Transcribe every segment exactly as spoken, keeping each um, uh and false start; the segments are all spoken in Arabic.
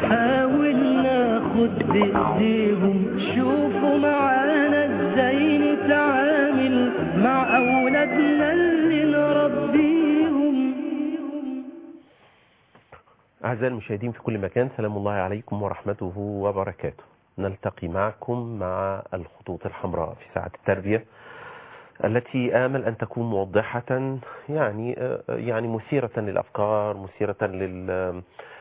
حاول ناخد بإيديهم، شوفوا معانا ازاي نتعامل مع أولادنا اللي نربيهم. أعزائي المشاهدين في كل مكان، سلام الله عليكم ورحمته وبركاته. نلتقي معكم مع الخطوط الحمراء في ساعة التربية التي آمل أن تكون موضحة، يعني يعني مثيرة للأفكار، مثيرة لل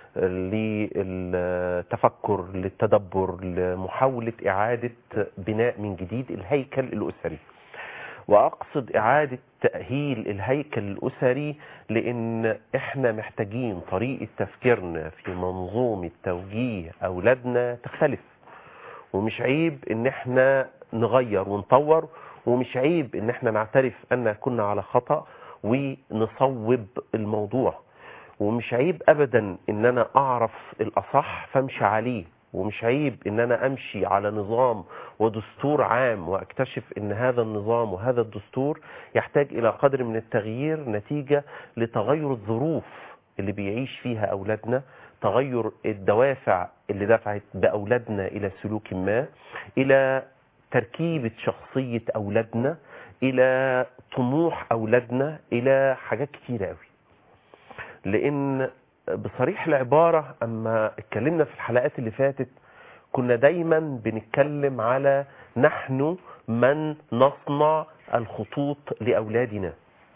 للتفكر، للتدبر، لمحاولة إعادة بناء من جديد الهيكل الأسري. وأقصد إعادة تأهيل الهيكل الأسري لأن إحنا محتاجين طريقة تفكيرنا في منظومة توجيه أولادنا تختلف، ومش عيب إن إحنا نغير ونطور، ومش عيب إن إحنا نعترف أن كنا على خطأ ونصوب الموضوع، ومش عيب أبدا إن أنا أعرف الأصح فامشي عليه، ومش عيب إن أنا أمشي على نظام ودستور عام وأكتشف إن هذا النظام وهذا الدستور يحتاج إلى قدر من التغيير نتيجة لتغير الظروف اللي بيعيش فيها أولادنا، تغير الدوافع اللي دفعت بأولادنا إلى سلوك ما، إلى تركيبة شخصية أولادنا، إلى طموح أولادنا، إلى حاجات كتيرة قوي. لأن بصريح العبارة أما اتكلمنا في الحلقات اللي فاتت كنا دايما بنتكلم على نحن من نصنع الخطوط لأولادنا،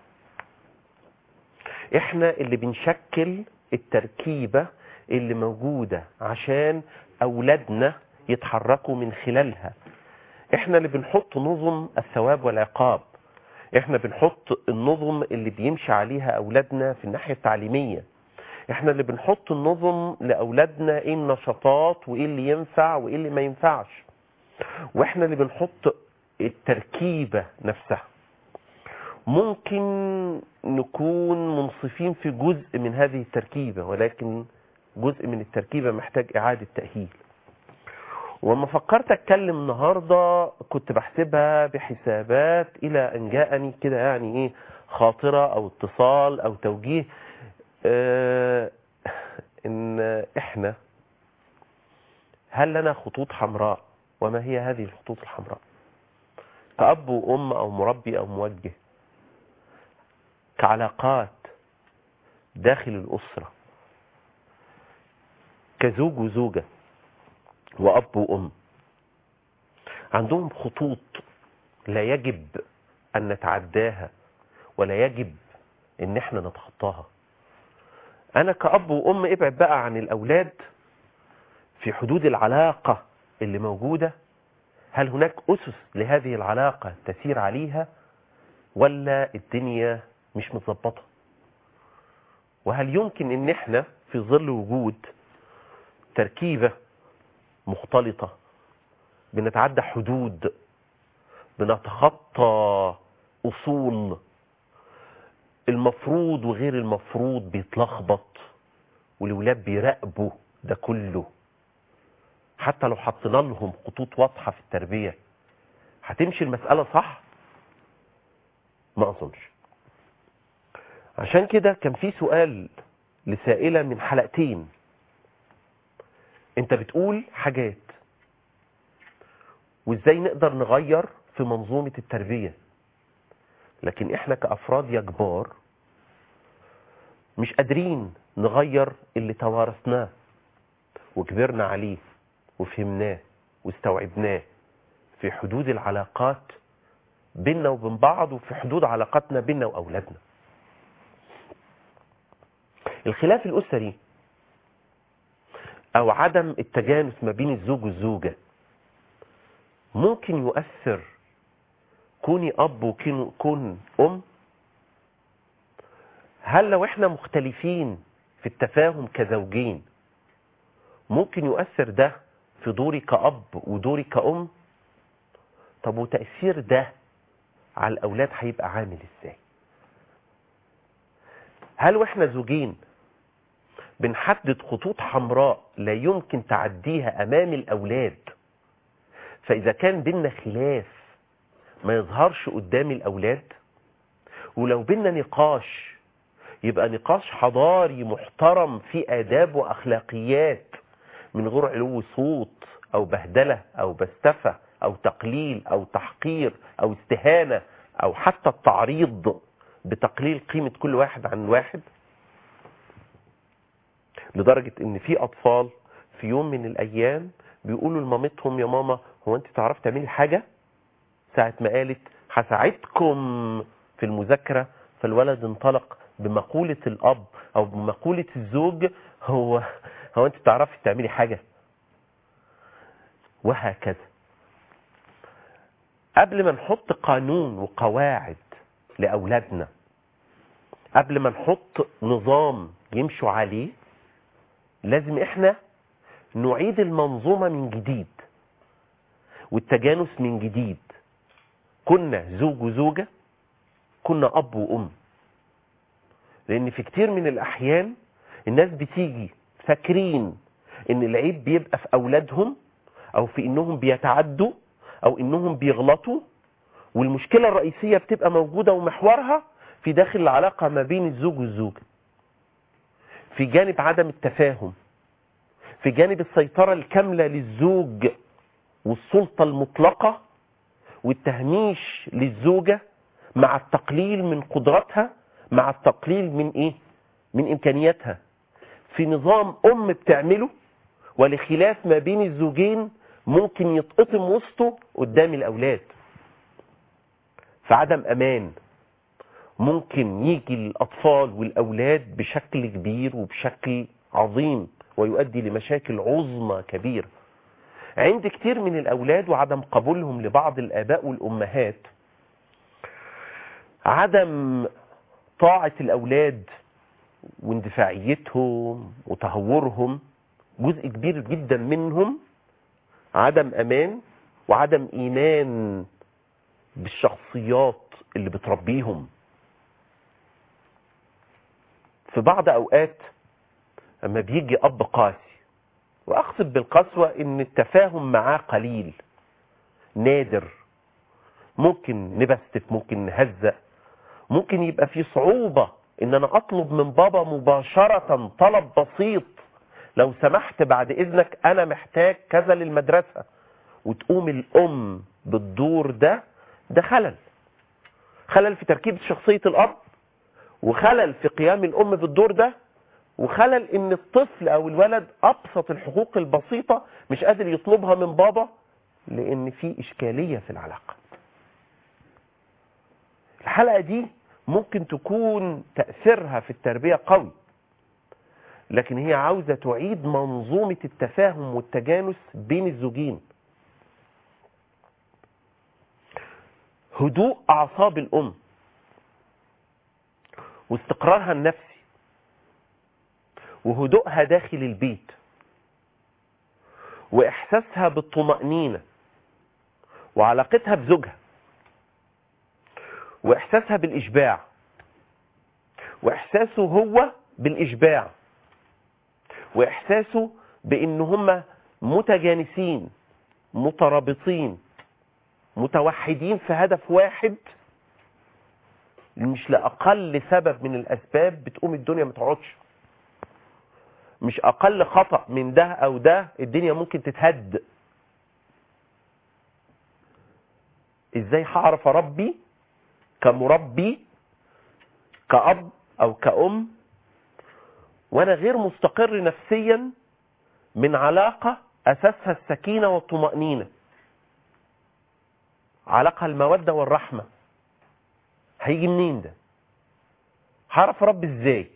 احنا اللي بنشكل التركيبة اللي موجودة عشان أولادنا يتحركوا من خلالها، احنا اللي بنحط نظم الثواب والعقاب، احنا بنحط النظم اللي بيمشي عليها أولادنا في الناحية التعليمية، احنا اللي بنحط النظم لأولادنا ايه النشاطات وايه اللي ينفع وايه اللي ما ينفعش، واحنا اللي بنحط التركيبة نفسها. ممكن نكون منصفين في جزء من هذه التركيبة، ولكن جزء من التركيبة محتاج إعادة تأهيل. وما فكرت أتكلم النهاردة كنت بحسبها بحسابات إلى أن جاءني كده يعني إيه خاطرة أو اتصال أو توجيه، اه إن إحنا هل لنا خطوط حمراء؟ وما هي هذه الخطوط الحمراء؟ كأب وأم أو مربي أو موجه، كعلاقات داخل الأسرة، كزوج وزوجة وأب وأم، عندهم خطوط لا يجب أن نتعداها ولا يجب أن احنا نتخطاها. أنا كأب وأم ابعد بقى عن الأولاد في حدود العلاقة اللي موجودة، هل هناك أسس لهذه العلاقة تسير عليها ولا الدنيا مش متظبطة؟ وهل يمكن ان احنا في ظل وجود تركيبة مختلطة بنتعدى حدود، بنتخطى أصول، المفروض وغير المفروض بيتلخبط، والولاد بيراقبوا ده كله؟ حتى لو حطينا لهم خطوط واضحة في التربية هتمشي المسألة صح؟ ما أظنش. عشان كده كان في سؤال لسائلة من حلقتين، انت بتقول حاجات وازاي نقدر نغير في منظومة التربية، لكن احنا كأفراد يا كبار مش قادرين نغير اللي توارثناه وكبرنا عليه وفهمناه واستوعبناه في حدود العلاقات بيننا وبين بعض، وفي حدود علاقاتنا بيننا وأولادنا. الخلاف الأسري أو عدم التجانس ما بين الزوج والزوجة ممكن يؤثر كوني أب وكون أم. هل لو احنا مختلفين في التفاهم كزوجين ممكن يؤثر ده في دوري كأب ودوري كأم؟ طب وتأثير ده على الأولاد هيبقى عامل ازاي؟ هل واحنا زوجين بنحدد خطوط حمراء لا يمكن تعديها أمام الأولاد، فإذا كان بينا خلاف ما يظهرش قدام الأولاد، ولو بينا نقاش يبقى نقاش حضاري محترم في آداب وأخلاقيات من غير علو صوت أو بهدلة أو بستفة أو تقليل أو تحقير أو استهانة أو حتى التعريض بتقليل قيمة كل واحد عن واحد، لدرجة ان في اطفال في يوم من الايام بيقولوا لمامتهم يا ماما هو انت تعرفي تعملي حاجة؟ ساعة ما قالت هساعدكم في المذاكرة، فالولد انطلق بمقولة الاب او بمقولة الزوج هو هو انت تعرفي تعملي حاجة؟ وهكذا. قبل ما نحط قانون وقواعد لأولادنا، قبل ما نحط نظام يمشوا عليه، لازم احنا نعيد المنظومة من جديد والتجانس من جديد. كنا زوج وزوجة، كنا أب وأم. لأن في كتير من الأحيان الناس بتيجي فاكرين إن العيب بيبقى في أولادهم أو في إنهم بيتعدوا أو إنهم بيغلطوا، والمشكلة الرئيسية بتبقى موجودة ومحورها في داخل العلاقة ما بين الزوج والزوجة، في جانب عدم التفاهم، في جانب السيطرة الكاملة للزوج والسلطة المطلقة والتهميش للزوجة مع التقليل من قدراتها، مع التقليل من ايه؟ من امكانياتها، في نظام ام بتعمله ولخلاف ما بين الزوجين ممكن يتقطم وسطه قدام الاولاد. فعدم امان ممكن يجي الاطفال والاولاد بشكل كبير وبشكل عظيم ويؤدي لمشاكل عظمى كبيرة عند كتير من الاولاد، وعدم قبولهم لبعض الاباء والامهات، عدم طاعة الاولاد واندفاعيتهم وتهورهم. جزء كبير جدا منهم عدم امان وعدم ايمان بالشخصيات اللي بتربيهم. في بعض اوقات اما بيجي اب قاسي، واقصد بالقسوة ان التفاهم معاه قليل نادر، ممكن نبستف، ممكن نهزأ، ممكن يبقى في صعوبة ان انا اطلب من بابا مباشرة طلب بسيط، لو سمحت بعد اذنك انا محتاج كذا للمدرسة، وتقوم الام بالدور ده. ده خلل خلل في تركيبة شخصية الاب، وخلل في قيام الام بالدور ده، وخلل ان الطفل او الولد ابسط الحقوق البسيطة مش قادر يطلبها من بابا لان في اشكالية في العلاقة. الحلقة دي ممكن تكون تأثيرها في التربية قوي، لكن هي عاوزة تعيد منظومة التفاهم والتجانس بين الزوجين. هدوء اعصاب الام واستقرارها النفسي وهدوءها داخل البيت واحساسها بالطمأنينة وعلاقتها بزوجها واحساسها بالاشباع واحساسه هو بالاشباع واحساسه بان هم متجانسين مترابطين متوحدين في هدف واحد، مش لأقل سبب من الأسباب بتقوم الدنيا ما تقعدش. مش أقل خطأ من ده أو ده الدنيا ممكن تتهد. إزاي هعرف أربي كمربي كأب أو كأم وأنا غير مستقر نفسيا من علاقة أساسها السكينة والطمأنينة، علاقة المودة والرحمة؟ هيجي منين ده؟ هعرف اربي ازاي؟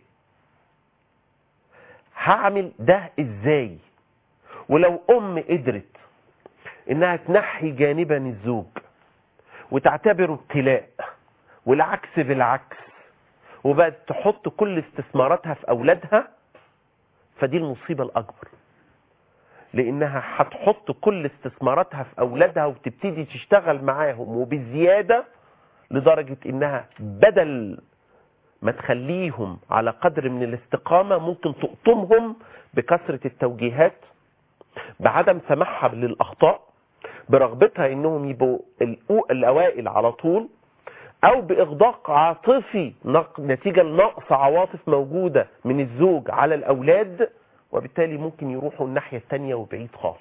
هعمل ده ازاي؟ ولو ام قدرت انها تنحي جانبا الزوج وتعتبره ابتلاء والعكس بالعكس وبقت تحط كل استثماراتها في اولادها، فدي المصيبة الاكبر، لانها هتحط كل استثماراتها في اولادها وتبتدي تشتغل معاهم وبزيادة، لدرجة انها بدل ما تخليهم على قدر من الاستقامة ممكن تقطمهم بكثرة التوجيهات، بعدم سماحها للأخطاء، برغبتها انهم يبقوا الاوائل على طول، او باغداق عاطفي نتيجة لنقص عواطف موجودة من الزوج على الاولاد، وبالتالي ممكن يروحوا الناحية التانية وبعيد خالص.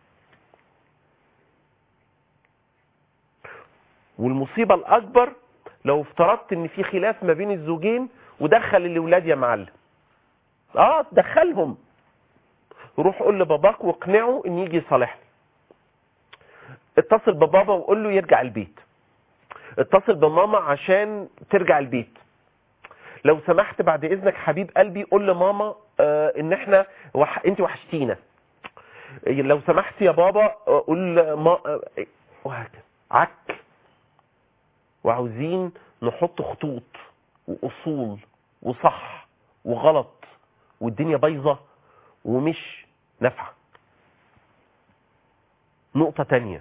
والمصيبة الأكبر لو افترضت ان في خلاف ما بين الزوجين ودخل الأولاد يا معلم. اه دخلهم، روح قول لباباك واقنعه ان يجي يصالحني. اتصل ببابا وقول له يرجع البيت. اتصل بماما عشان ترجع البيت. لو سمحت بعد اذنك حبيب قلبي قول لماما آه ان احنا وح... انت وحشتينا. لو سمحت يا بابا قول ما وهكذا. عك. وعاوزين نحط خطوط واصول وصح وغلط والدنيا بايظه ومش نافعه. نقطه تانية،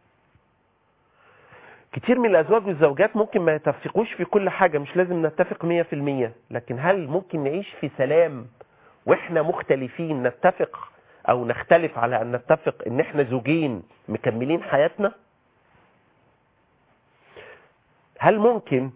كتير من الازواج والزوجات ممكن ما يتفقوش في كل حاجه، مش لازم نتفق مية في المية، لكن هل ممكن نعيش في سلام واحنا مختلفين نتفق او نختلف على ان نتفق ان احنا زوجين مكملين حياتنا؟ هل ممكن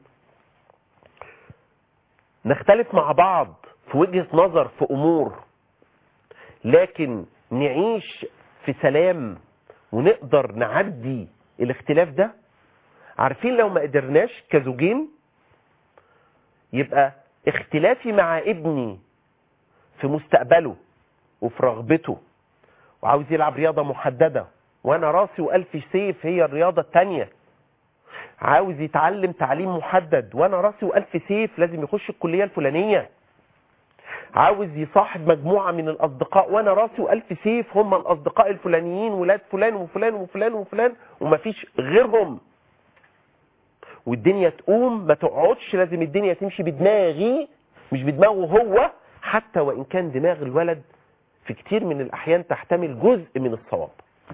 نختلف مع بعض في وجهة نظر في امور لكن نعيش في سلام ونقدر نعدي الاختلاف ده؟ عارفين لو ما قدرناش كزوجين يبقى اختلافي مع ابني في مستقبله وفي رغبته وعاوز يلعب رياضة محددة وانا راسي والف سيف هي الرياضة التانية، عاوز يتعلم تعليم محدد وانا راسي والف سيف لازم يخش الكلية الفلانية، عاوز يصاحب مجموعة من الاصدقاء وانا راسي والف سيف هم الاصدقاء الفلانيين ولاد فلان وفلان وفلان وفلان ومفيش غيرهم، والدنيا تقوم ما تقعدش، لازم الدنيا تمشي بدماغي مش بدماغه هو، حتى وان كان دماغ الولد في كتير من الاحيان تحتمل جزء من الصواب.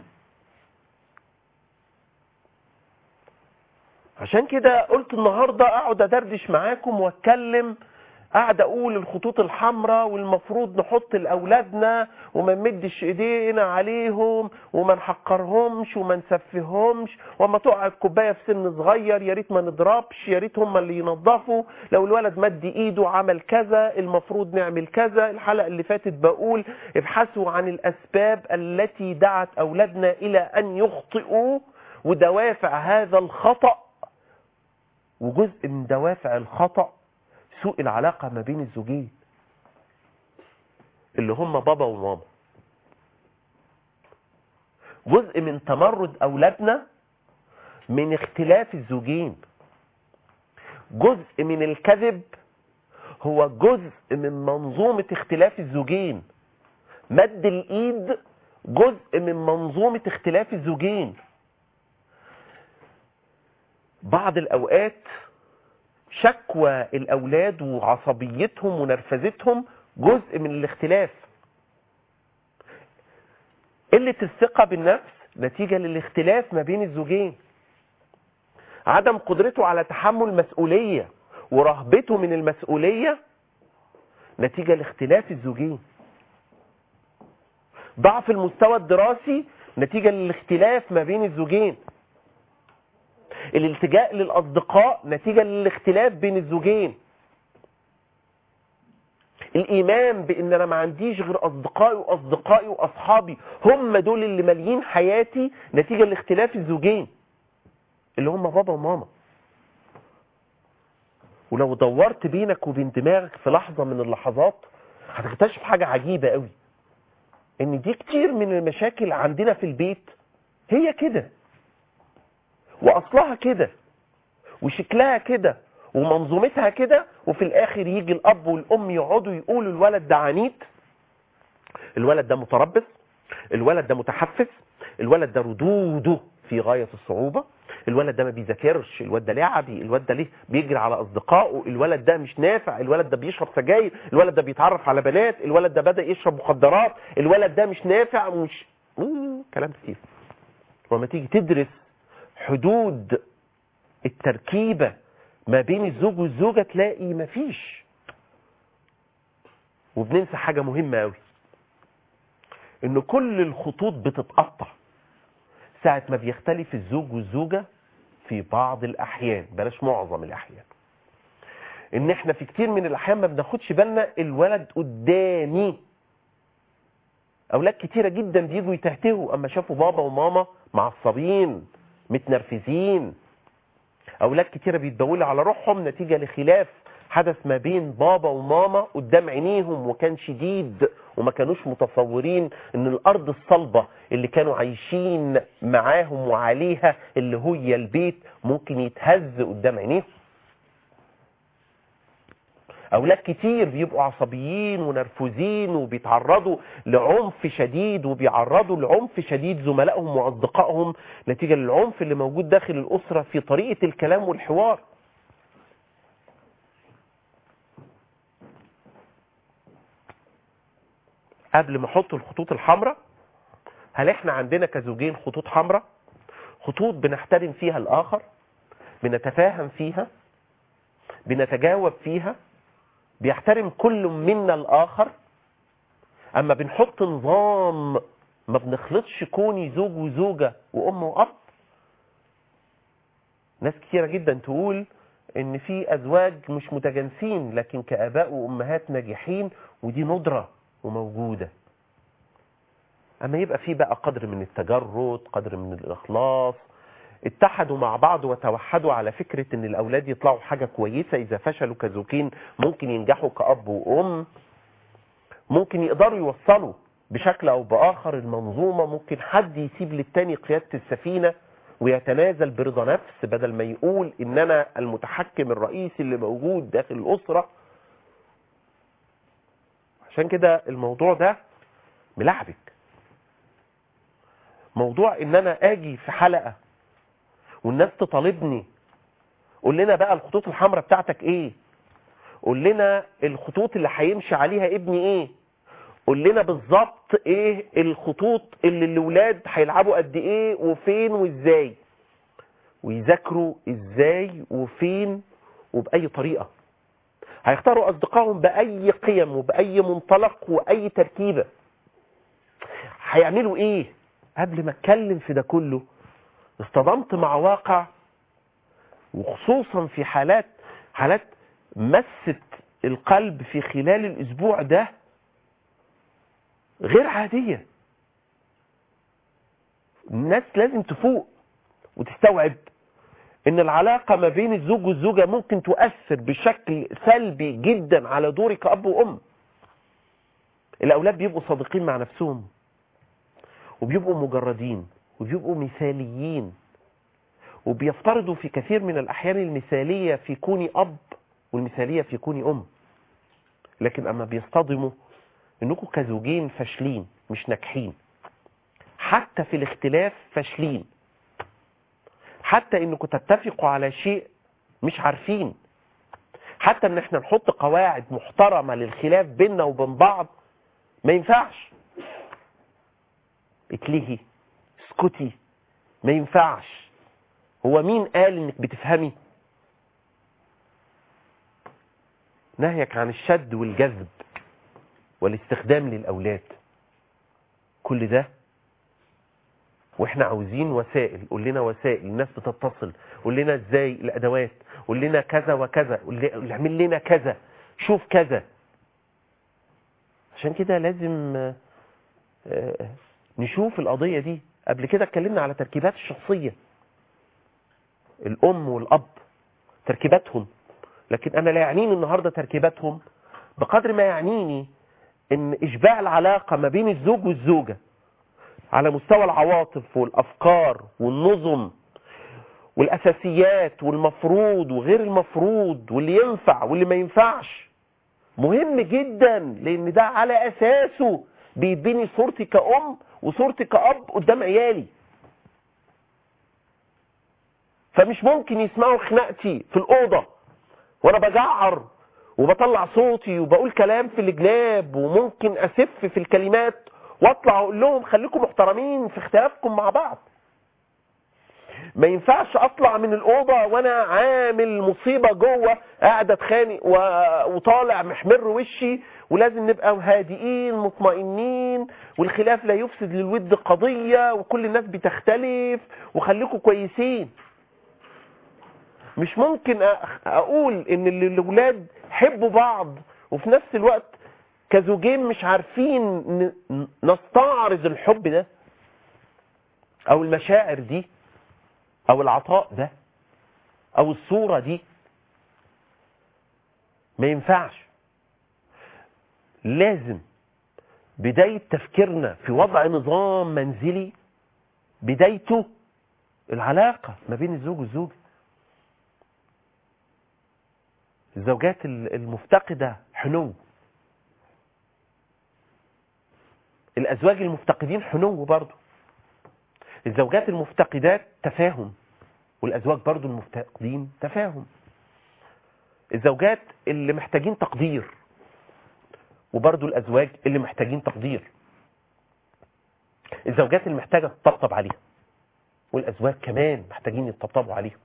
عشان كده قلت النهاردة اقعد ادردش معاكم واتكلم، قاعد اقول الخطوط الحمراء والمفروض نحط لاولادنا وما نمدش ايدينا عليهم وما نحقرهمش وما نسفهمش، وما تقع الكوبايه في سن صغير يا ريت ما نضربش، يا ريت هم اللي ينظفوا، لو الولد مد ايده عمل كذا المفروض نعمل كذا. الحلقه اللي فاتت بقول ابحثوا عن الاسباب التي دعت اولادنا الى ان يخطئوا ودوافع هذا الخطأ، وجزء من دوافع الخطأ سوء العلاقة ما بين الزوجين اللي هم بابا وماما. جزء من تمرد أولادنا من اختلاف الزوجين. جزء من الكذب هو جزء من منظومة اختلاف الزوجين. مد الإيد جزء من منظومة اختلاف الزوجين. بعض الأوقات شكوى الأولاد وعصبيتهم ونرفزتهم جزء من الاختلاف. قلة الثقة بالنفس نتيجة للاختلاف ما بين الزوجين. عدم قدرته على تحمل مسؤولية ورهبته من المسؤولية نتيجة لاختلاف الزوجين. ضعف المستوى الدراسي نتيجة للاختلاف ما بين الزوجين. الالتجاء للأصدقاء نتيجة للاختلاف بين الزوجين. الإيمان بأن أنا ما عنديش غير أصدقائي وأصدقائي وأصحابي هم دول اللي مالين حياتي نتيجة لاختلاف الزوجين اللي هم بابا وماما. ولو دورت بينك وبين دماغك في لحظة من اللحظات هتكتشف حاجة عجيبة قوي، ان دي كتير من المشاكل عندنا في البيت هي كده واصلها كده وشكلها كده ومنظومتها كده، وفي الاخر يجي الاب والام يقعدوا يقولوا الولد ده عنيد، الولد ده متربص، الولد ده متحفز، الولد ده ردوده في غاية الصعوبة، الولد ده ما بيذاكرش، الولد ده لعبي، الولد ده ليه بيجري على اصدقائه، الولد ده مش نافع، الولد ده بيشرب سجاير، الولد ده بيتعرف على بنات، الولد ده بدأ يشرب مخدرات، الولد ده مش نافع، مش مم. كلام كتير. وما تيجي تدرس حدود التركيبة ما بين الزوج والزوجة تلاقي مفيش. وبننسى حاجة مهمة قوي، ان كل الخطوط بتتقطع ساعة ما بيختلف الزوج والزوجة في بعض الأحيان، بلاش معظم الأحيان. إن إحنا في كتير من الأحيان ما بناخدش بالنا الولد قدامي اولاد كتيره جدا بيجوا يتهتهوا اما شافوا بابا وماما معصبين متنرفزين. اولاد كتيره بيتبولوا على روحهم نتيجه لخلاف حدث ما بين بابا وماما قدام عينيهم وكان شديد، وما كانوش متصورين ان الارض الصلبه اللي كانوا عايشين معاهم وعليها اللي هي البيت ممكن يتهز قدام عينيهم. اولاد كتير بيبقوا عصبيين ونرفوزين وبيتعرضوا لعنف شديد، وبيعرضوا لعنف شديد زملائهم واصدقائهم نتيجه للعنف اللي موجود داخل الاسره في طريقه الكلام والحوار. قبل ما احط الخطوط الحمراء، هل احنا عندنا كزوجين خطوط حمراء؟ خطوط بنحترم فيها الاخر، بنتفاهم فيها، بنتجاوب فيها، بيحترم كل منا الاخر. اما بنحط نظام ما بنخلطش كوني زوج وزوجة وام واب. ناس كتيرة جدا تقول ان في ازواج مش متجانسين لكن كاباء وامهات ناجحين، ودي ندرة وموجودة. اما يبقى في بقى قدر من التجرد، قدر من الاخلاص، اتحدوا مع بعض وتوحدوا على فكرة ان الاولاد يطلعوا حاجة كويسة. اذا فشلوا كزوجين ممكن ينجحوا كأب وام، ممكن يقدروا يوصلوا بشكل او باخر المنظومة. ممكن حد يسيب للتاني قيادة السفينة ويتنازل برضا نفس بدل ما يقول ان انا المتحكم الرئيسي اللي موجود داخل الاسرة. عشان كده الموضوع ده ملعبك. موضوع ان انا اجي في حلقة والناس تطالبني قول لنا بقى الخطوط الحمراء بتاعتك ايه، قول لنا الخطوط اللي هيمشي عليها ابني ايه، قول لنا بالظبط ايه الخطوط اللي الاولاد هيلعبوا قد ايه وفين وازاي، ويذاكروا ازاي وفين وباي طريقة، هيختاروا اصدقائهم باي قيم وباي منطلق واي تركيبة، هيعملوا ايه. قبل ما اتكلم في ده كله اصطدمت مع واقع، وخصوصا في حالات حالات مست القلب في خلال الاسبوع ده غير عادية. الناس لازم تفوق وتستوعب ان العلاقة ما بين الزوج والزوجة ممكن تؤثر بشكل سلبي جدا على دوري كأب وأم. الاولاد بيبقوا صادقين مع نفسهم، وبيبقوا مجردين، وبيبقوا مثاليين، وبيفترضوا في كثير من الأحيان المثالية في كوني أب والمثالية في كوني أم. لكن أما بيصطدموا إنكم كزوجين فاشلين مش ناجحين، حتى في الاختلاف فاشلين، حتى إنكم تتفقوا على شيء مش عارفين، حتى إن احنا نحط قواعد محترمة للخلاف بيننا وبين بعض ما ينفعش. اتلهي، اسكتي، ما ينفعش. هو مين قال انك بتفهمي؟ نهيك عن الشد والجذب والاستخدام للأولاد. كل ده واحنا عاوزين وسائل. قول لنا وسائل، الناس بتتصل، قول لنا ازاي الادوات، قول لنا كذا وكذا، قول اعمل لنا كذا، شوف كذا. عشان كده لازم نشوف القضية دي. قبل كده اتكلمنا على تركيبات الشخصية، الأم والأب تركيباتهم، لكن أنا لا يعنيني النهاردة تركيباتهم بقدر ما يعنيني إن إشباع العلاقة ما بين الزوج والزوجة على مستوى العواطف والأفكار والنظم والأساسيات والمفروض وغير المفروض واللي ينفع واللي ما ينفعش مهم جدا، لأن ده على أساسه بيبني صورتي كأم وصورتي كأب قدام عيالي. فمش ممكن يسمعوا خناقتي في الأوضة وأنا بجعر وبطلع صوتي وبقول كلام في الجناب، وممكن أسف في الكلمات واطلع أقول لهم خليكم محترمين في اختلافكم مع بعض. ما ينفعش أطلع من الأوضة وأنا عامل مصيبة جوه، قاعد أتخانق وطالع محمر وشي. ولازم نبقى هادئين مطمئنين، والخلاف لا يفسد للود قضية، وكل الناس بتختلف، وخليكم كويسين. مش ممكن أقول إن الأولاد حبوا بعض وفي نفس الوقت كزوجين مش عارفين ن- نستعرض الحب ده او المشاعر دي او العطاء ده او الصورة دي، ما ينفعش. لازم بداية تفكيرنا في وضع نظام منزلي بدايته العلاقة ما بين الزوج والزوجة. الزوجات المفتقدة حنو، الأزواج المفتقدين حنو برضو. الزوجات المفتقدات تفاهم، والأزواج برضو المفتقدين تفاهم. الزوجات اللي محتاجين تقدير، وبرضو الأزواج اللي محتاجين تقدير. الزوجات اللي محتاجة تطبطب عليها، والأزواج كمان محتاجين يتطبطبوا عليها.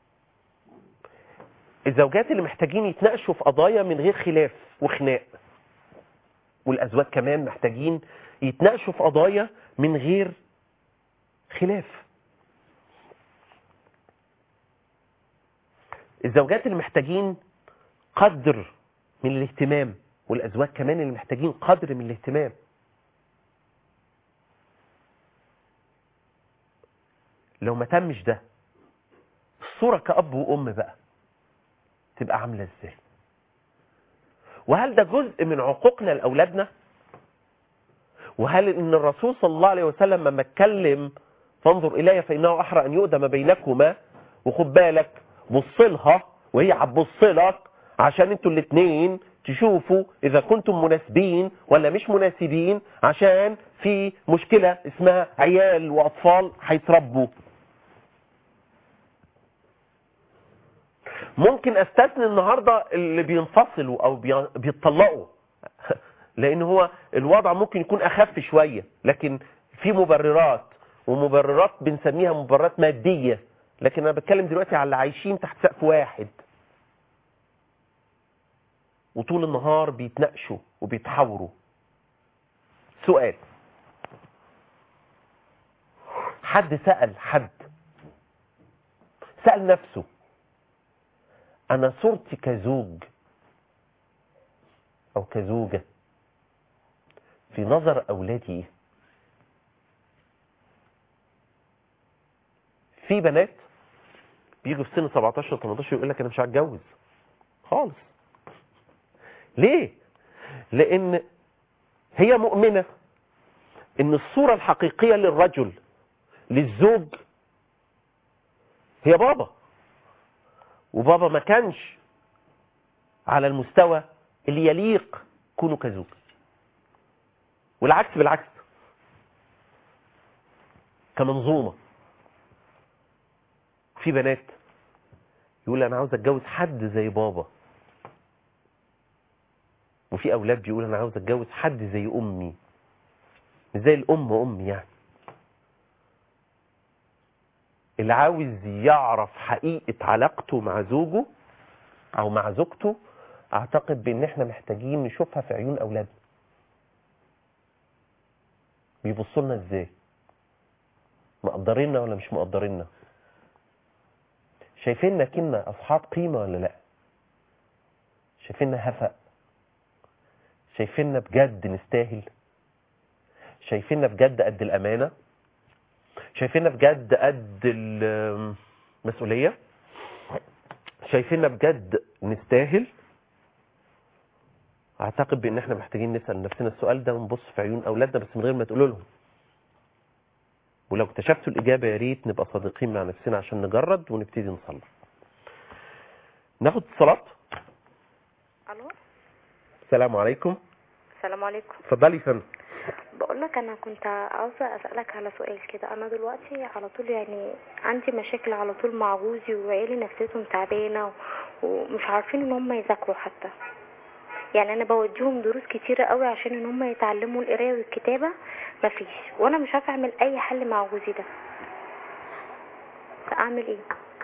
الزوجات اللي محتاجين يتناقشوا في قضايا من غير خلاف وخناق، والأزواج كمان محتاجين يتناقشوا في قضايا من غير خلاف. الزوجات اللي محتاجين قدر من الاهتمام، والأزواج كمان اللي محتاجين قدر من الاهتمام. لو ما تمش ده، الصورة كأب وأم بقى تبقى عاملة ازاي؟ وهل ده جزء من عقوقنا لأولادنا؟ وهل ان الرسول صلى الله عليه وسلم لما اتكلم فانظر إلي فإنه أحرى أن يؤدم بينكما، وخد بالك بصلها وهي هتبصلك عشان انتوا الاثنين تشوفوا إذا كنتم مناسبين ولا مش مناسبين، عشان في مشكلة اسمها عيال وأطفال هيتربوا. ممكن استثني النهاردة اللي بينفصلوا او بيتطلقوا لان هو الوضع ممكن يكون اخف شوية، لكن في مبررات، ومبررات بنسميها مبررات مادية. لكن انا بتكلم دلوقتي على اللي عايشين تحت سقف واحد وطول النهار بيتناقشوا وبيتحاوروا. سؤال، حد سأل حد سأل نفسه أنا صورتي كزوج أو كزوجة في نظر أولادي إيه؟ في بنات بيجوا في سن سبعتاشر تمنتاشر يقول لك أنا مش هتجوز خالص. ليه؟ لأن هي مؤمنة إن الصورة الحقيقية للرجل للزوج هي بابا، وبابا ما كانش على المستوى اللي يليق كونه كزوج، والعكس بالعكس كمنظومة. في بنات يقول أنا عاوز أتجوز حد زي بابا، وفي أولاد بيقول أنا عاوز أتجوز حد زي أمي، زي الأم أمي. يعني اللي عاوز يعرف حقيقة علاقته مع زوجه أو مع زوجته، أعتقد بأن احنا محتاجين نشوفها في عيون أولادنا. بيبصوا لنا إزاي؟ مقدريننا ولا مش مقدريننا؟ شايفيننا كنا أصحاب قيمة ولا لا؟ شايفيننا هفأ؟ شايفيننا بجد نستاهل؟ شايفيننا بجد قد الأمانة؟ شايفيننا بجد قد المسؤولية؟ شايفيننا بجد نستاهل؟ اعتقد بان احنا محتاجين نسأل نفسنا السؤال ده ونبص في عيون اولادنا، بس من غير ما تقولوا لهم. ولو اكتشفتوا الاجابة يا ريت نبقى صادقين مع نفسنا عشان نجرد ونبتدي نصلح. ناخد اتصالات. الو، السلام عليكم. السلام عليكم. اتفضلي يا فندم. بقول لك انا كنت عاوزه اسالك على سؤال كده. انا دلوقتي على طول يعني عندي مشاكل على طول مع جوزي وعيالي، نفسيتهم تعبانه ومش عارفين ان هم يذاكروا حتى. يعني انا بوديهم دروس كتيره قوي عشان ان هم يتعلموا القرايه والكتابه، مفيش، وانا مش عارفه اعمل اي حل مع جوزي ده. اعمل ايه؟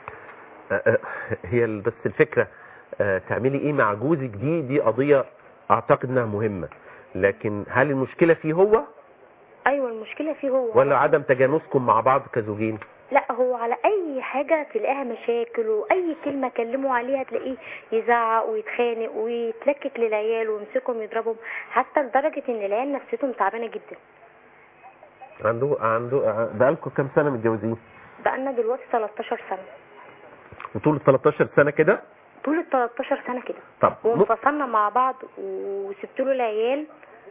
هي بس الفكره تعملي ايه مع جوزك دي دي قضيه اعتقد انها مهمه، لكن هل المشكله فيه هو؟ ايوه المشكله فيه هو. ولا عدم تجانسكم مع بعض كزوجين؟ لا هو على اي حاجه تلاقيها مشاكل، واي كلمه كلموا عليها تلاقيه يزعق ويتخانق ويتلكك للعيال ويمسكهم يضربهم، حتى لدرجه ان العيال نفسيتهم تعبانه جدا. عنده عنده بقالكم كام سنه متجوزين؟ بقالنا دلوقتي تلتاشر سنه. وطول ال تلتاشر سنه كده؟ طول ال تلتاشر سنه كده. طب وانفصلنا مع بعض وسبت له العيال،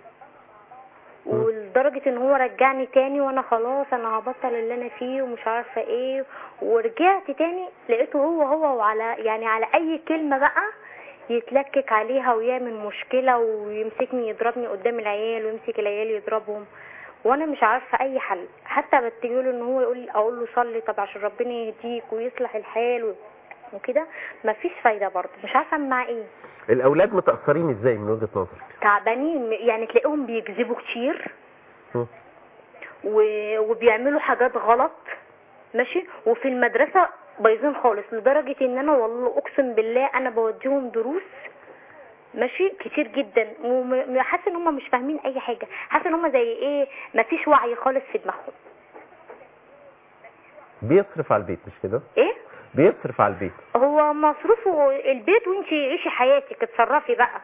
ولدرجه ان هو رجعني تاني وانا خلاص انا هبطل اللي انا فيه ومش عارفه ايه، ورجعت تاني لقيته هو هو وعلى يعني على اي كلمه بقى يتلكك عليها ويعمل مشكله ويمسكني يضربني قدام العيال ويمسك العيال يضربهم، وانا مش عارفه اي حل. حتى بتجيله ان هو يقول اقول له صلي طب عشان ربنا يهديك ويصلح الحال وكده، مفيش فايده برضه، مش عارفه اعمل معاه ايه. الاولاد متاثرين ازاي من وجهه نظرك؟ تعبانين، يعني تلاقيهم بيكذبوا كتير م. وبيعملوا حاجات غلط ماشي، وفي المدرسه بايظين خالص، لدرجه ان انا والله اقسم بالله انا بوديهم دروس ماشي كتير جدا، وحاسه ان هم مش فاهمين اي حاجه، حاسه ان هم زي ايه مفيش وعي خالص في دماغهم. بيصرف على البيت مش كده؟ ايه بيصرف على البيت؟ هو مصروفه البيت وانتي عيشي حياتك اتصرفي بقى.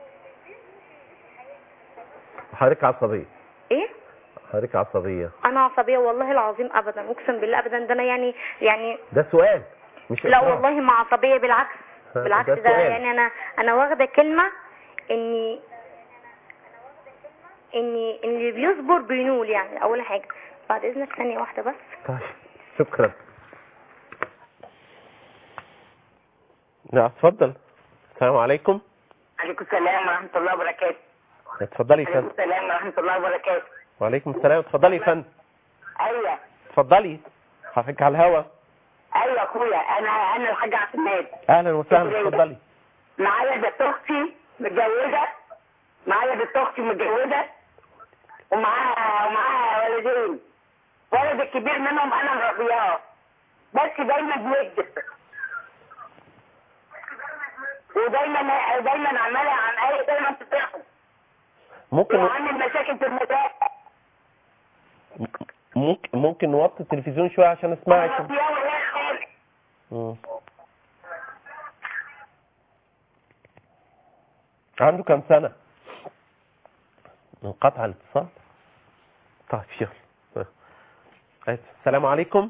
حضرتك عصبيه؟ ايه حضرتك عصبيه؟ انا عصبيه والله العظيم ابدا، اقسم بالله ابدا، ده انا يعني يعني ده سؤال مش لا إقرار. والله ما عصبيه، بالعكس بالعكس، ده, ده يعني انا انا واخده كلمه اني اني ان اللي بيصبر بينول، يعني اول حاجه. بعد اذنك ثانيه واحده بس. طيب شكرا. لا اتفضل. السلام عليكم. عليكم السلام ورحمه الله وبركاته. اتفضلي يا فندم. عليكم السلام ورحمه الله وبركاته. وعليكم السلام، اتفضلي يا فندم. ايوه اتفضلي حضرتك على الهوا. ايوه يا اخويا، انا انا الحاجه عبد النادي. اهلا وسهلا، اتفضلي. معايا بنت اختي متجوزه، معايا بنت اختي متجوزه ومعاها ومعاها ولدين، ولد الكبير منهم انا مربياه بس دايما بيكذب، ودايما دايما عماله عن اي دايما تطيحه، ممكن وعامل مشاكل في المدارس. ممكن ممكن نوطي التلفزيون شويه عشان اسمعك. مربياه وهي خالص. امم عنده كام سنه؟ انقطع الاتصال. طيب يلا. السلام عليكم.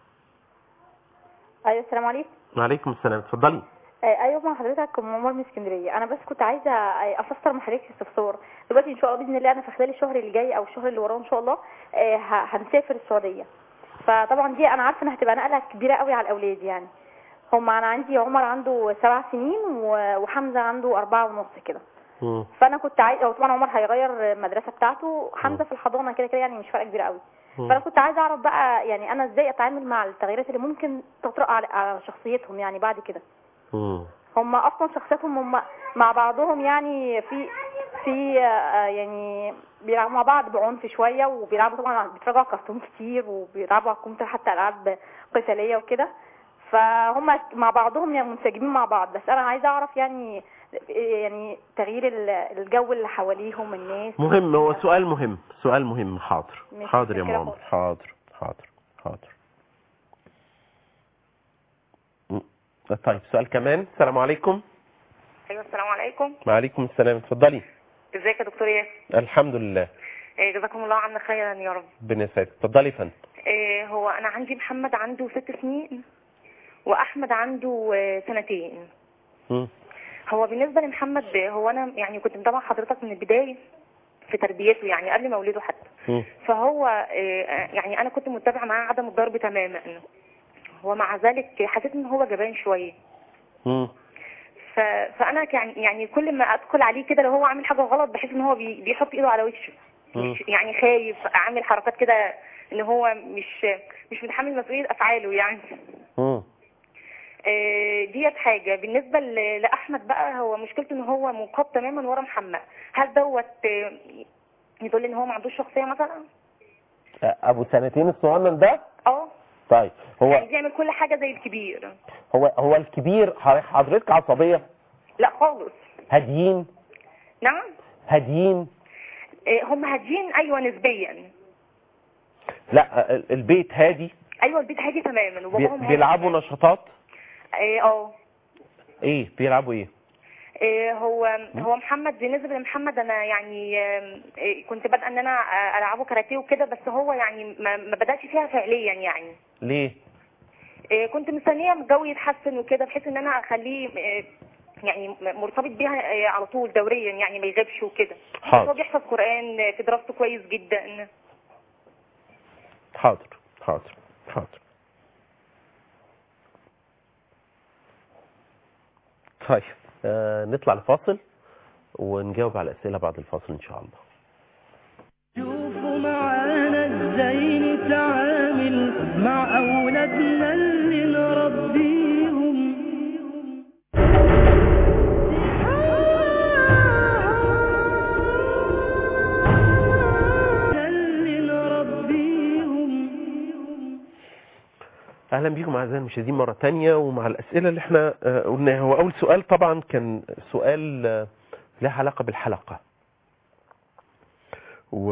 ايوه السلام عليكم. وعليكم السلام، اتفضلي. ايوه مع حضرتك ام عمر من اسكندريه. انا بس كنت عايزه افسر من حضرتك استفسار. دلوقتي ان شاء الله باذن الله انا في خلال الشهر اللي جاي او الشهر اللي وراه ان شاء الله هنسافر السعوديه. فطبعا دي انا عارفه انها هتبقى نقله كبيره قوي على الاولاد، يعني هم انا عندي عمر عنده سبع سنين وحمزه عنده اربعه ونص كده. فانا كنت عايزه، طبعا عمر هيغير المدرسه بتاعته، حمزه في الحضانه كده كده يعني مش فارقه كبيره قوي. فانا كنت عايزه اعرف بقى يعني انا ازاي اتعامل مع التغييرات اللي ممكن تطرق على, على شخصيتهم يعني بعد كده. هم اصلا شخصيتهم هم مع بعضهم يعني في في يعني بيلعبوا مع بعض بعنف شويه، وبيلعبوا طبعا بيتفرجوا على كرتون كتير، وبيلعبوا على الكمبيوتر حتى العاب قتاليه وكده، فهم مع بعضهم يعني منسجمين مع بعض. بس انا عايزه اعرف يعني يعني تغيير الجو اللي حواليهم الناس. مهم، هو سؤال مهم، سؤال مهم. حاضر حاضر يا ماما، حاضر حاضر حاضر. طيب سؤال كمان. السلام عليكم. ايوه السلام عليكم. وعليكم السلام، اتفضلي. ازيك يا دكتور ياسر؟ الحمد لله. إيه جزاكم الله عنا خيرا يا رب. ربنا يسعدك، اتفضلي يا فندم. إيه هو انا عندي محمد عنده ست سنين واحمد عنده سنتين. م. هو بالنسبه لمحمد هو انا يعني كنت متابعه حضرتك من البدايه في تربيته يعني قبل ما اولده حتى. م. فهو إيه يعني انا كنت متابعه معاه عدم الضرب تماما، ومع ذلك حسيت ان هو جبان شويه. م. ف... فانا يعني يعني كل ما ادخل عليه كده لو هو عامل حاجه غلط بحس ان هو بي... بيحط ايده على وشه، مش يعني خايف، عامل حركات كده ان هو مش مش متحمل مسؤوليه افعاله يعني. امم آه ديت حاجه. بالنسبه ل... لاحمد بقى هو مشكلته ان هو منقاد تماما ورا محمد. هل دوت آه يدل ان هو ما عندوش شخصيه مثلا؟ ابو سنتين الصغنن ده؟ اه طيب هو يعني بيعمل كل حاجه زي الكبير. هو هو الكبير حضرتك عصبيه؟ لا خالص. هاديين؟ نعم هاديين؟ آه هم هاديين ايوه نسبيا. لا البيت هادي. ايوه البيت هادي تماما بي- وباباهم هادي بيلعبوا تماماً. نشاطات؟ اه اه ايه بيلعبوا ايه؟ إيه هو هو محمد بالنسبه لمحمد انا يعني آم، إيه كنت بادئه ان انا آه، العبه كاراتيه وكده، بس هو يعني ما ما بداش فيها فعليا يعني. ليه؟ إيه كنت مستنيه الجو يتحسن وكده بحيث ان انا اخليه إيه يعني م- مرتبط بيها إيه على طول دوريا يعني ما يغيبش وكده. بس حاضر. هو بيحفظ قران في دراسته كويس جدا. حاضر حاضر حاضر. طيب آه نطلع لفاصل ونجاوب على الأسئلة بعد الفاصل إن شاء الله. شوفوا معانا ازاي نتعامل مع اولادنا اللي نربيهم. اللي نربيهم. أهلا بكم أعزائي المشاهدين مرة تانية ومع الأسئلة اللي احنا آه، قلناها. هو أول سؤال طبعا كان سؤال آه، له علاقة بالحلقة، و...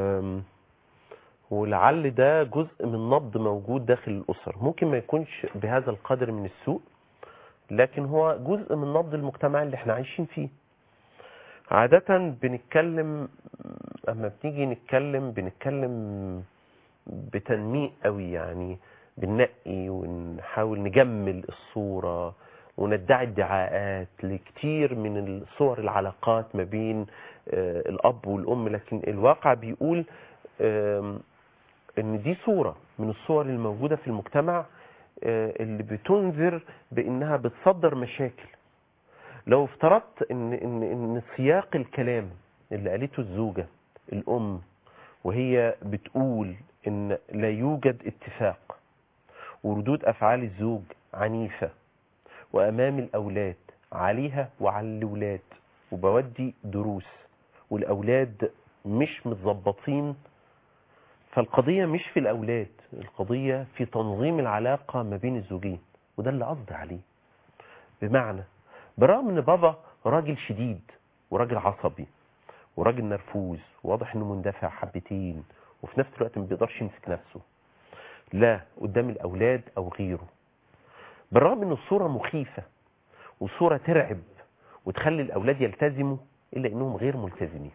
ولعل ده جزء من نبض موجود داخل الأسر، ممكن ما يكونش بهذا القدر من السوء، لكن هو جزء من نبض المجتمع اللي احنا عايشين فيه. عادة بنتكلم، اما بنيجي نتكلم بنتكلم بتنميق قوي، يعني بننقي ونحاول نجمل الصورة وندعي ادعاءات لكتير من الصور العلاقات ما بين آه، الأب والأم، لكن الواقع بيقول آم، ان دي صورة من الصور الموجودة في المجتمع آه، اللي بتنذر بانها بتصدر مشاكل. لو افترضت ان ان ان سياق الكلام اللي قالته الزوجة الام وهي بتقول ان لا يوجد اتفاق، وردود افعال الزوج عنيفة وامام الاولاد عليها وعلى الاولاد، وبودي دروس والاولاد مش متظبطين، فالقضية مش في الاولاد، القضية في تنظيم العلاقة ما بين الزوجين، وده اللي قصدي عليه. بمعنى برغم ان بابا راجل شديد وراجل عصبي وراجل نرفوز، واضح انه مندفع حبتين، وفي نفس الوقت ما بيقدرش يمسك نفسه لا قدام الاولاد او غيره، بالرغم ان الصورة مخيفة وصورة ترعب وتخلي الاولاد يلتزموا، الا انهم غير ملتزمين.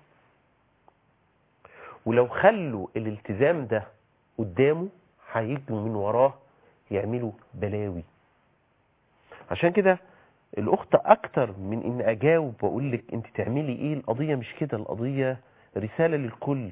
ولو خلوا الالتزام ده قدامه هيجوا من وراه يعملوا بلاوي. عشان كده الاخت اكتر من ان اجاوب واقول لك انت تعملي ايه، القضية مش كده، القضية رسالة للكل.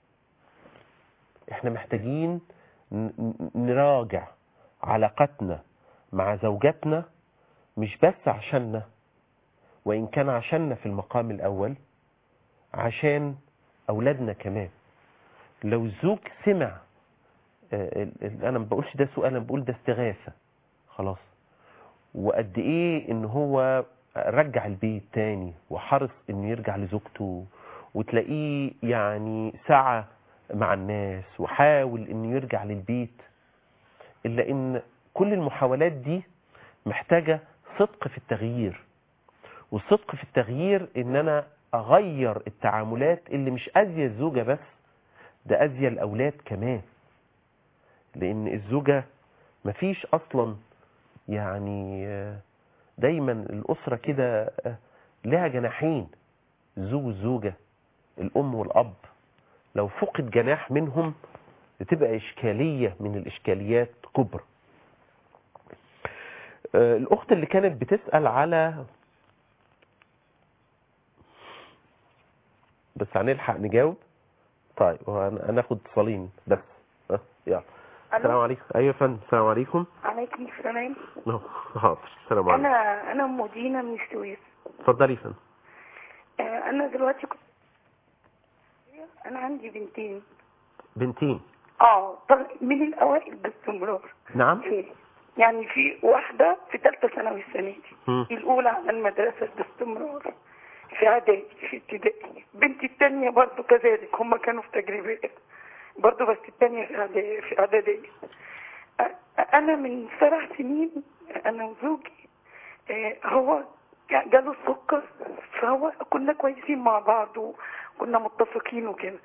احنا محتاجين نراجع علاقتنا مع زوجاتنا، مش بس عشاننا، وان كان عشاننا في المقام الاول، عشان اولادنا كمان. لو الزوج سمع انا ما بقولش ده سؤال، انا بقول ده استغاثة خلاص، وقد ايه ان هو رجع البيت تاني وحرص انه يرجع لزوجته، وتلاقيه يعني سعى مع الناس وحاول انه يرجع للبيت، الا ان كل المحاولات دي محتاجة صدق في التغيير. والصدق في التغيير ان انا اغير التعاملات اللي مش اذية الزوجة بس، ده اذية الاولاد كمان. لان الزوجة مفيش اصلا يعني دايما الاسرة كده لها جناحين، الزوج والزوجة، الام والاب، لو فقد جناح منهم بتبقى اشكالية من الاشكاليات كبرى. الاخت اللي كانت بتسأل على، بس هنلحق نجاوب. طيب هناخد اتصالين بس. ها يلا. السلام عليكم. ايوه يا فندم. السلام عليكم. عليكم السلام. حاضر. السلام عليكم. انا انا ام دينا من السويس. اتفضلي يا فندم. آه انا دلوقتي كنت انا عندي بنتين. بنتين؟ اه طب من الاوائل باستمرار. نعم. يعني في واحده في ثالثه ثانوي السنه دي، الاولى على المدرسه باستمرار، في اعدادي، في ابتدائي. بنتي الثانيه برضه كذلك، هم كانوا في تجريبيه برضه، بس الثانيه في اعدادي في اعداديه. انا من سبع سنين انا وزوجي آه هو جاله السكر، فهو كنا كويسين مع بعض وكنا متفقين وكده.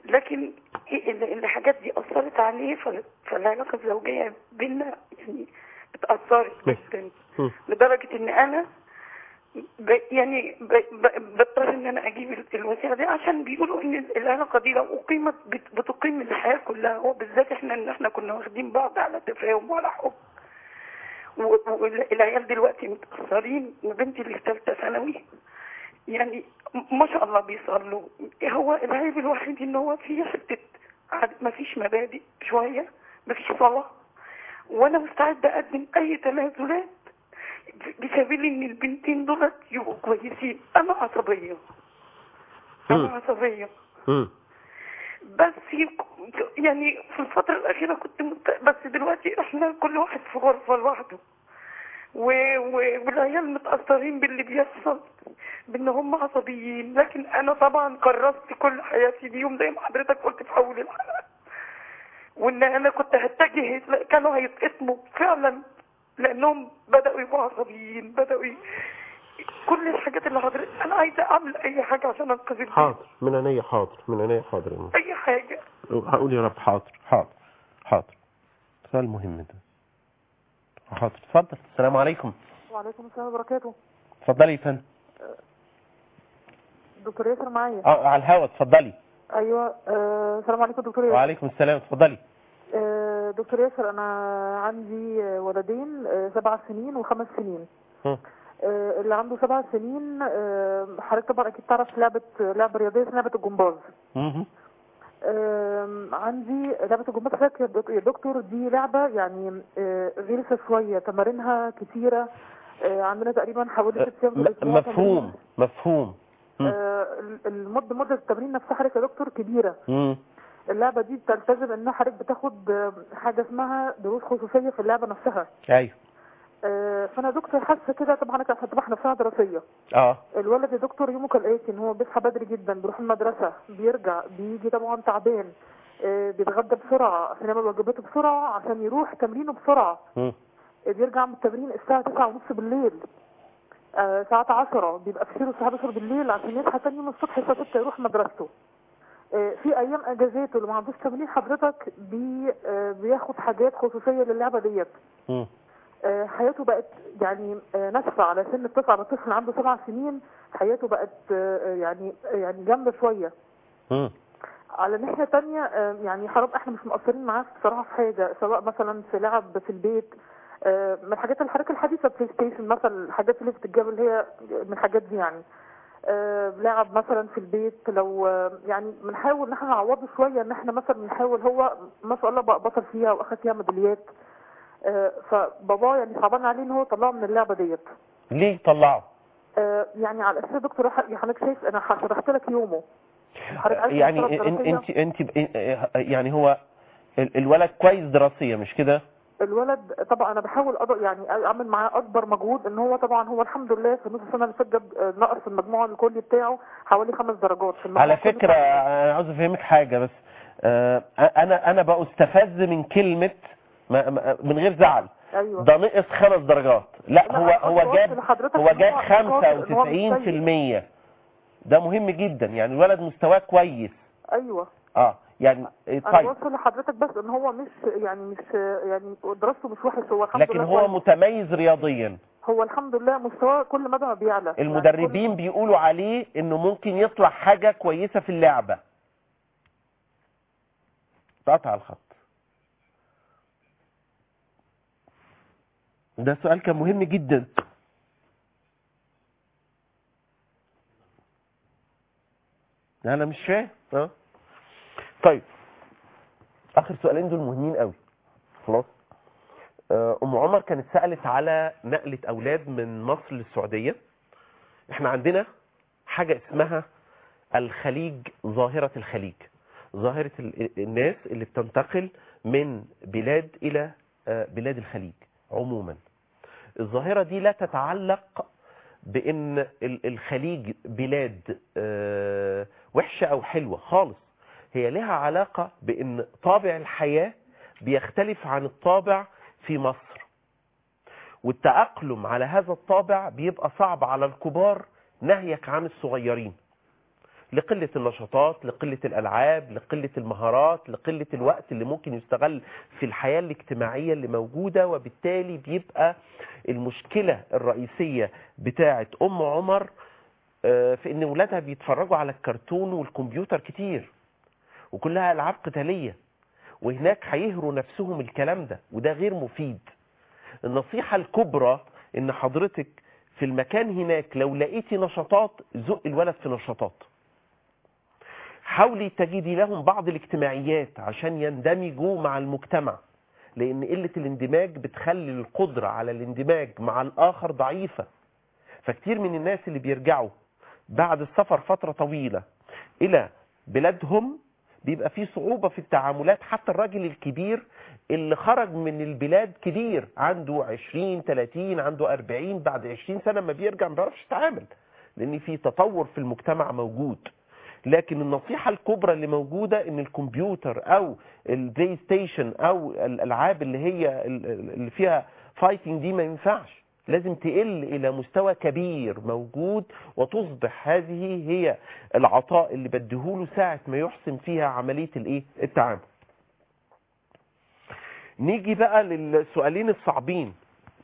لكن ال- الحاجات دي اثرت عليه، فال- فالعلاقه الزوجيه بينا يعني اتاثرت جدا، لدرجه ان انا ب يعني ب ب بضطر ان انا اجيب ال- الوسيله دي، عشان بيقولوا ان العلاقه دي لو اقيمت بت- بتقيم الحياه كلها، وبالذات احنا ان احنا كنا واخدين بعض على تفاهم وعلى حب. والعيال دلوقتي متاثرين، وبنتي اللي في ثالثه ثانوي يعني ما شاء الله بيصلوا. هو العيب الوحيد ان هو في حته ما فيش مبادئ شويه، ما فيش صلاه، وانا مستعده اقدم اي تنازلات بسبيل ان البنتين دولت يبقوا كويسين. انا عصبيه انا عصبيه بس يعني في الفتره الاخيره كنت مت... بس دلوقتي احنا كل واحد في غرفه لوحده، و... و... والعيال متاثرين باللي بيحصل بان هم عصبيين. لكن انا طبعا كرست كل حياتي ليهم زي ما حضرتك قلت في اول الحلقه، وان انا كنت هتجه كانوا هيتقسموا فعلا، لانهم بداوا يبقوا عصبيين، بداوا ي... كل الحاجات اللي حضرتك انا عايزه اعمل اي حاجه عشان انقذ البيت. حاضر من عينيا، حاضر من عينيا، حاضر اي حاجه. هقول يا رب حاضر حاضر حاضر. سؤال مهم ده. حاضر اتفضل. السلام عليكم. وعليكم السلام وبركاته. اتفضلي يا فندم. دكتور ياسر معايا. اه على الهوا اتفضلي. ايوه آه، السلام عليكم دكتور ياسر. وعليكم السلام اتفضلي. آه، دكتور ياسر انا عندي ولدين آه، سبع سنين وخمس سنين. م. آه، اللي عنده سبع سنين آه، حضرتك طبعا اكيد تعرف لعبه لعبه رياضيه اسمها لعبه الجمباز. م. آه، عندي لعبه الجمباز حضرتك يا دكتور، دي لعبه يعني آه، غلسه شويه، تمارينها كتيره. آه، عندنا تقريبا حوالي ست ايام في الاسبوع. مفهوم مفهوم. آه، المده مده التمرين نفسها حضرتك يا دكتور كبيره. م. اللعبه دي بتلتزم ان حضرتك بتاخد آه، حاجه اسمها دروس خصوصيه في اللعبه نفسها. ايوه. آه، فانا يا دكتور حاسه كده، طبعا كانت هتبقى احنا في سنه دراسيه. اه الولد يا دكتور يومه كالاتي ان هو بيصحى بدري جدا، بيروح المدرسه، بيرجع بيجي طبعا تعبان، آه، بيتغدى بسرعه عشان يعمل واجباته بسرعه عشان يروح تمرينه بسرعه. م. بيرجع من التمرين الساعه تسعة ونص بالليل، آه، ساعه عشرة بيبقى في سيره الساعه حداشر بالليل عشان يصحى تاني يوم الصبح الساعه ستة يروح مدرسته. آه، في ايام اجازاته اللي ما عندوش تمرين حضرتك بي آه، بياخد حاجات خصوصيه للعبه ديت. م. آه، حياته بقت يعني آه، ناشفه على سن الطفل، على الطفل عنده سبع سنين حياته بقت آه، يعني يعني جامده شويه. م. على ناحيه تانية آه، يعني حرام احنا مش مقصرين معاه بصراحه في حاجه، سواء مثلا في لعب في البيت، آه، من الحاجات الحركه الحديثه بلاي ستيشن مثلا، الحاجات اللي بتتجاب اللي هي من الحاجات دي يعني. آه، لعب مثلا في البيت، لو آه، يعني بنحاول ان احنا نعوضه شويه، ان احنا مثلا نحاول، هو ما شاء الله بقى بطل فيها واخد فيها ميداليات. آه، فبابا يعني صعبان عليه ان هو طلعه من اللعبه ديت. ليه طلعه؟ آه، يعني على اساس يا دكتور حضرتك شايف انا شرحت لك يومه. يعني انت انت انت يعني هو الولد كويس دراسيا مش كده؟ الولد طبعا انا بحاول أض... يعني اعمل معاه اكبر مجهود، ان هو طبعا هو الحمد لله في نص السنه اللي فاتت جاب نقص في المجموع الكلي بتاعه حوالي خمس درجات في المجموع. على فكره انا عاوز افهمك حاجه بس، آه انا انا بقى استفز من كلمه ما من غير زعل. أيوة. ده نقص خمس درجات. لا, لا هو هو جاب هو جاب خمسة وتسعين في المية. ده مهم جدا، يعني الولد مستواه كويس. ايوه اه يعني طيب انا بوصل لحضرتك بس ان هو مش يعني مش يعني دراسته مش وحش، هو الحمد لكن لله هو كويس. متميز رياضيا، هو الحمد لله مستواه كل مدى ما بيعلى. المدربين يعني بيقولوا عليه انه ممكن يطلع حاجه كويسه في اللعبه. قطع الخط. ده سؤال كان مهم جدا. انا مش فاهم. اه طيب اخر سؤالين دول مهمين قوي. خلاص. ام عمر كانت سألت على نقلة اولاد من مصر للسعودية. احنا عندنا حاجة اسمها الخليج، ظاهرة الخليج، ظاهرة الناس اللي بتنتقل من بلاد الى بلاد الخليج عموما. الظاهرة دي لا تتعلق بان الخليج بلاد وحشة او حلوة خالص، هي لها علاقة بان طابع الحياة بيختلف عن الطابع في مصر، والتأقلم على هذا الطابع بيبقى صعب على الكبار ناهيك عن الصغيرين. لقلة النشاطات، لقلة الألعاب، لقلة المهارات، لقلة الوقت اللي ممكن يستغل في الحياة الاجتماعية اللي موجودة. وبالتالي بيبقى المشكلة الرئيسية بتاعة أم عمر في إن ولادها بيتفرجوا على الكرتون والكمبيوتر كتير وكلها ألعاب قتالية، وهناك هيهروا نفسهم الكلام ده، وده غير مفيد. النصيحة الكبرى إن حضرتك في المكان هناك لو لقيتي نشاطات زق الولد في نشاطات، حاولي تجدي لهم بعض الاجتماعيات عشان يندمجوا مع المجتمع، لأن قلة الاندماج بتخلي القدرة على الاندماج مع الآخر ضعيفة. فكتير من الناس اللي بيرجعوا بعد السفر فترة طويلة إلى بلادهم بيبقى فيه صعوبة في التعاملات. حتى الراجل الكبير اللي خرج من البلاد كبير عنده عشرين ثلاثين عنده أربعين، بعد عشرين سنة ما بيرجع ما بيعرفش يتعامل، لأن في تطور في المجتمع موجود. لكن النصيحة الكبرى اللي موجودة ان الكمبيوتر او البلاي ستيشن او الالعاب اللي هي اللي فيها فايتنج دي ما ينفعش، لازم تقل الى مستوى كبير موجود، وتصبح هذه هي العطاء اللي بديهوله ساعة ما يحسن فيها عملية الايه التعامل. نيجي بقى للسؤالين الصعبين.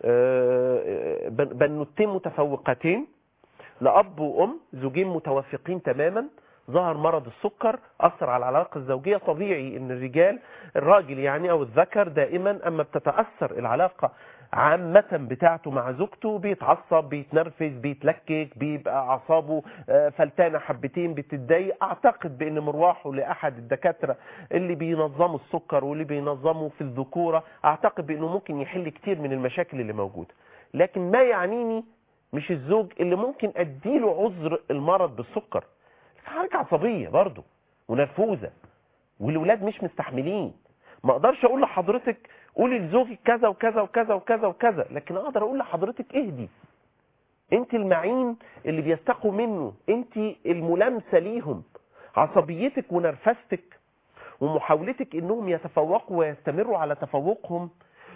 بنوتين متفوقتين لأب وأم، زوجين متوافقين تماما، ظهر مرض السكر أثر على العلاقة الزوجية. طبيعي ان الرجال الراجل يعني او الذكر دائما اما بتتأثر العلاقة عامة بتاعته مع زوجته بيتعصب، بيتنرفز، بيتلكك، بيبقى اعصابه فلتانة حبتين، بتتضايق. اعتقد بان مروحه لاحد الدكاترة اللي بينظموا السكر واللي بينظموا في الذكورة، اعتقد بانه ممكن يحل كتير من المشاكل اللي موجودة. لكن ما يعنيني مش الزوج اللي ممكن اديله عذر المرض بالسكر، حاجة عصبية برضه ونرفوزة والولاد مش مستحملين. ما اقدرش اقول لحضرتك قولي لزوجك كذا وكذا وكذا وكذا وكذا، لكن اقدر اقول لحضرتك اهدي، انت المعين اللي بيستقوا منه، انت الملامسة ليهم. عصبيتك ونرفستك ومحاولتك انهم يتفوقوا ويستمروا على تفوقهم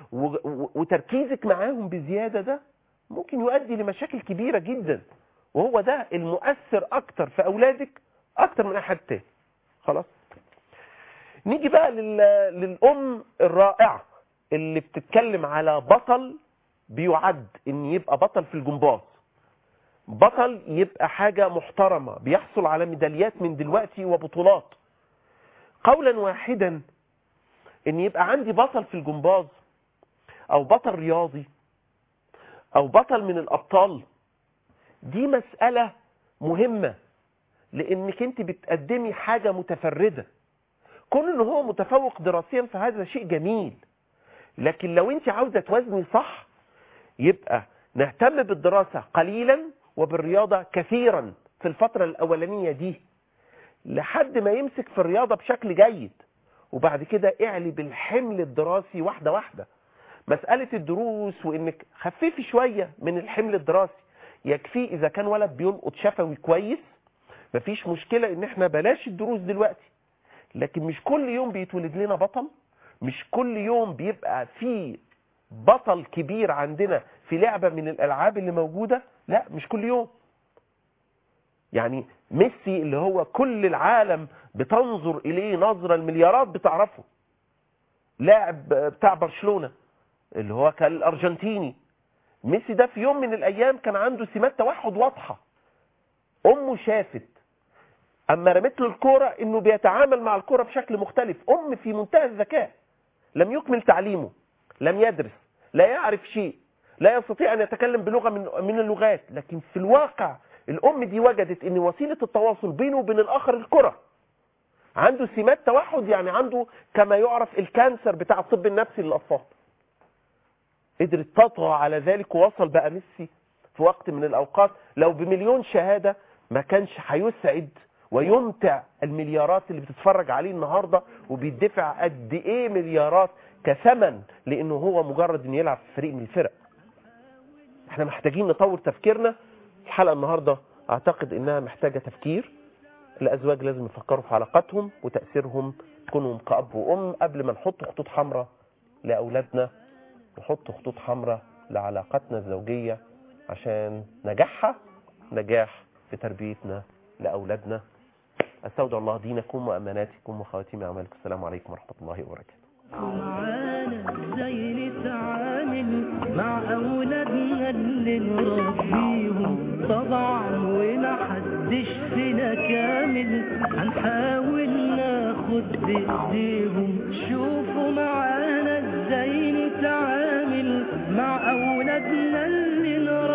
وتركيزك معاهم بزيادة ده ممكن يؤدي لمشاكل كبيرة جدا، وهو ده المؤثر اكتر في اولادك اكتر من احد تاني. خلاص، نيجي بقى للام الرائعة اللي بتتكلم على بطل بيعد ان يبقى بطل في الجمباز، بطل يبقى حاجة محترمة بيحصل على ميداليات من دلوقتي وبطولات. قولا واحدا ان يبقى عندي بطل في الجمباز او بطل رياضي او بطل من الابطال، دي مسألة مهمة، لانك انت بتقدمي حاجة متفردة. كون ان هو متفوق دراسيا فهذا شيء جميل، لكن لو انت عاوزة توازني صح يبقى نهتم بالدراسة قليلا وبالرياضة كثيرا في الفترة الاولانية دي لحد ما يمسك في الرياضة بشكل جيد، وبعد كده اعلي بالحمل الدراسي واحدة واحدة. مسألة الدروس وانك خففي شوية من الحمل الدراسي، يكفي اذا كان ولد بيلقط شفوي كويس مفيش مشكلة ان احنا بلاش الدروس دلوقتي، لكن مش كل يوم بيتولد لنا بطل، مش كل يوم بيبقى في بطل كبير عندنا في لعبة من الالعاب اللي موجودة، لا مش كل يوم. يعني ميسي اللي هو كل العالم بتنظر اليه نظرة المليارات بتعرفه، لاعب بتاع برشلونة اللي هو كان الارجنتيني، ميسي ده في يوم من الايام كان عنده سمات توحد واضحة. امه شافت اما رمت له الكوره انه بيتعامل مع الكوره بشكل مختلف. ام في منتهى الذكاء، لم يكمل تعليمه، لم يدرس، لا يعرف شيء، لا يستطيع ان يتكلم بلغه من من اللغات، لكن في الواقع الام دي وجدت ان وسيله التواصل بينه وبين الاخر الكره. عنده سمات توحد، يعني عنده كما يعرف الكانسر بتاع الطب النفسي للاطفال. قدرت تطغى على ذلك ووصل بقى ميسي في وقت من الاوقات لو بمليون شهاده ما كانش هيسعد ويمتع المليارات اللي بتتفرج عليه النهاردة، وبيدفع قد ايه مليارات كثمن لانه هو مجرد ان يلعب في فريق من الفرق. احنا محتاجين نطور تفكيرنا. الحلقة النهاردة اعتقد انها محتاجة تفكير. الازواج لازم يفكروا في علاقاتهم وتأثيرهم كونهم كأب وام قبل ما نحط خطوط حمراء لاولادنا، نحط خطوط حمراء لعلاقاتنا الزوجية عشان نجاحها نجاح في تربيتنا لأولادنا. استودع الله دينكم واماناتكم وخواتيم اعمالكم. السلام عليكم ورحمه الله وبركاته. معانا ازاي نتعامل مع اولادنا اللي نربيهم، طبعا ومحدش فينا كامل، هنحاول ناخد بايديهم. شوفوا معانا ازاي نتعامل مع اولادنا اللي نربيهم.